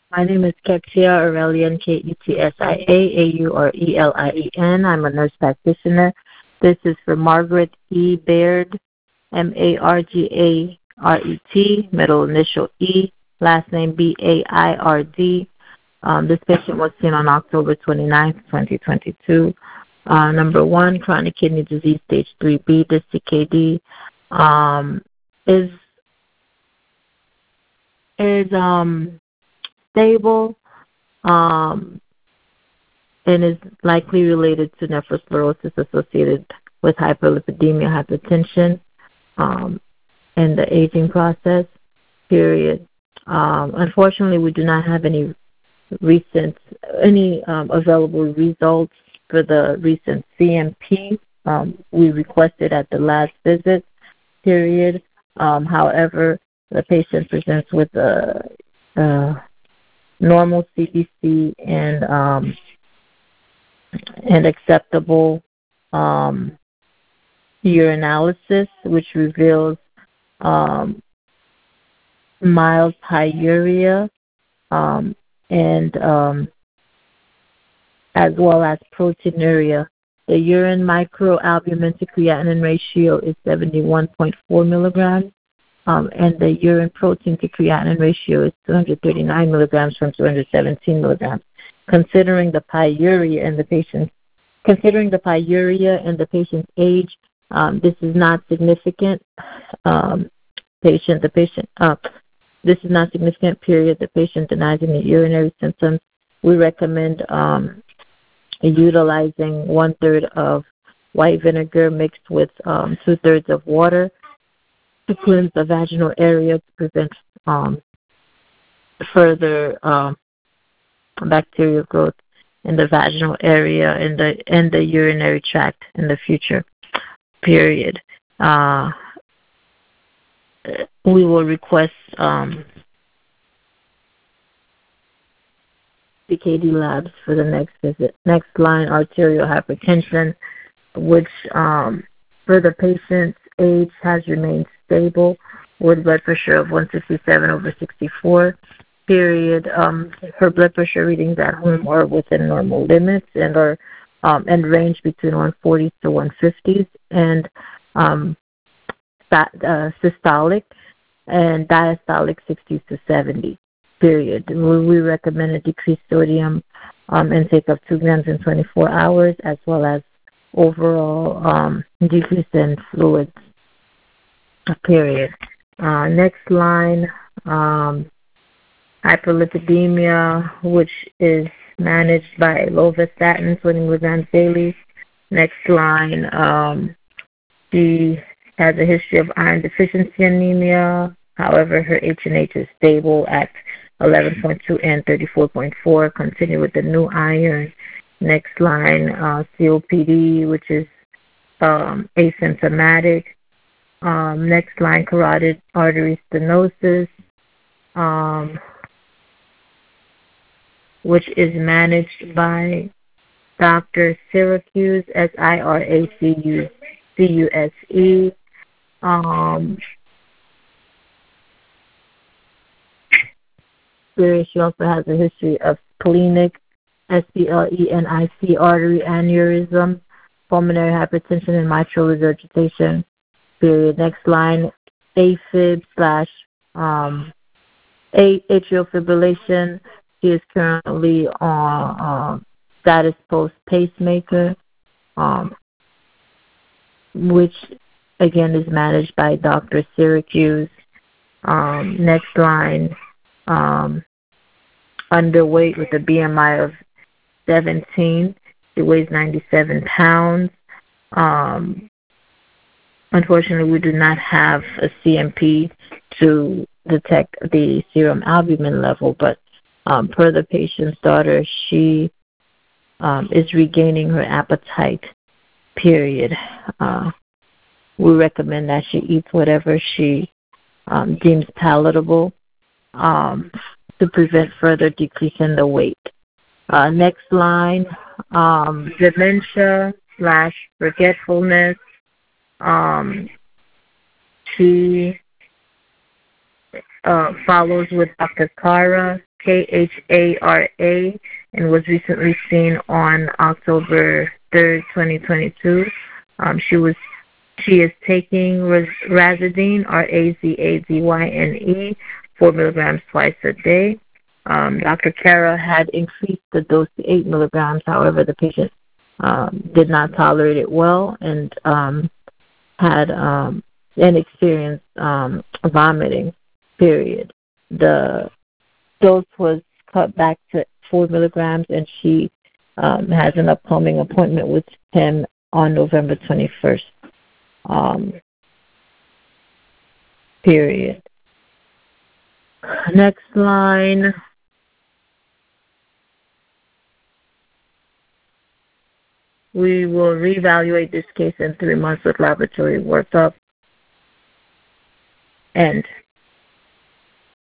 My name is Ketsia Aurelian, Ketsia I'm a nurse practitioner. This is for Margaret E. Baird, Margaret, middle initial E, last name Baird. This patient was seen on October 29th, 2022. Number one, chronic kidney disease, stage 3B. This CKD is stable um, and is likely related to nephrosclerosis associated with hyperlipidemia, hypertension, and the aging process, period. Unfortunately, we do not have any available results for the recent CMP we requested at the last visit, period. However, the patient presents with a normal CBC and acceptable urinalysis, which reveals mild pyuria and as well as proteinuria. The urine microalbumin to creatinine ratio is 71.4 milligrams, and the urine protein to creatinine ratio is 239 milligrams from 217 milligrams. Considering the pyuria and the patient's age, this is not significant. This is not significant. Period. The patient denies any urinary symptoms. We recommend utilizing 1/3 of white vinegar mixed with 2/3 of water to cleanse the vaginal area to prevent further bacterial growth in the vaginal area and the urinary tract in the future. Period. We will request CKD labs for the next visit. Next line, arterial hypertension, which for the patient's age has remained stable with blood pressure of 167/64. Period. Her blood pressure readings at home are within normal limits and range between 140s to 150s, and systolic and diastolic 60s to 70. Period. We recommend a decreased sodium intake of 2 grams in 24 hours, as well as overall decrease in fluids. Period. Next line, hyperlipidemia, which is managed by lovastatin, 20 milligrams daily. Next line, she has a history of iron deficiency anemia. However, her H&H is stable at 11.2 and 34.4. Continue with the new iron. Next line, COPD, which is asymptomatic. Next line, carotid artery stenosis, which is managed by Dr. Syracuse, Siracuse. She also has a history of splenic, SPLENIC artery aneurysm, pulmonary hypertension, and mitral regurgitation. Period. Next line, AFib / atrial fibrillation. She is currently on status post pacemaker, which again is managed by Dr. Syracuse. Next line, underweight with a BMI of 17. She weighs 97 pounds. Unfortunately, we do not have a CMP to detect the serum albumin level, but per the patient's daughter, she is regaining her appetite, period. We recommend that she eats whatever she deems palatable to prevent further decrease in the weight. Next line, dementia / forgetfulness. She follows with Dr. Cara, KHARA, and was recently seen on October 3rd, 2022. She is taking Razadine, Razadyne, 4 milligrams twice a day. Dr. Kara had increased the dose to 8 milligrams. However, the patient did not tolerate it well and had and experienced vomiting. Period. The dose was cut back to 4 milligrams, and she has an upcoming appointment with him on November 21st. Period. Next line. We will reevaluate this case in 3 months with laboratory workup. End.